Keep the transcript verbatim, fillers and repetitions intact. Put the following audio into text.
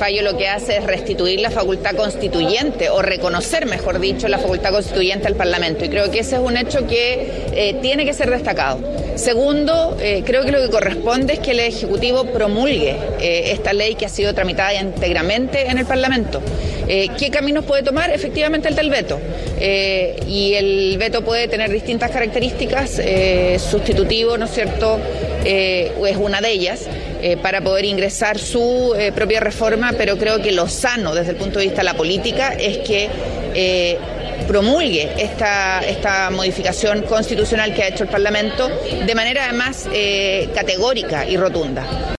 fallo lo que hace es restituir la facultad constituyente o reconocer, mejor dicho, la facultad constituyente al Parlamento. Y creo que ese es un hecho que eh, tiene que ser destacado. Segundo, eh, creo que lo que corresponde es que el Ejecutivo promulgue eh, esta ley que ha sido tramitada íntegramente en el Parlamento. Eh, ¿Qué caminos puede tomar? Efectivamente el del veto. Eh, y el veto puede tener distintas características, eh, sustitutivo, ¿no es cierto?, eh, es una de ellas, eh, para poder ingresar su eh, propia reforma, pero creo que lo sano desde el punto de vista de la política es que eh, promulgue esta, esta modificación constitucional que ha hecho el Parlamento de manera además eh, categórica y rotunda.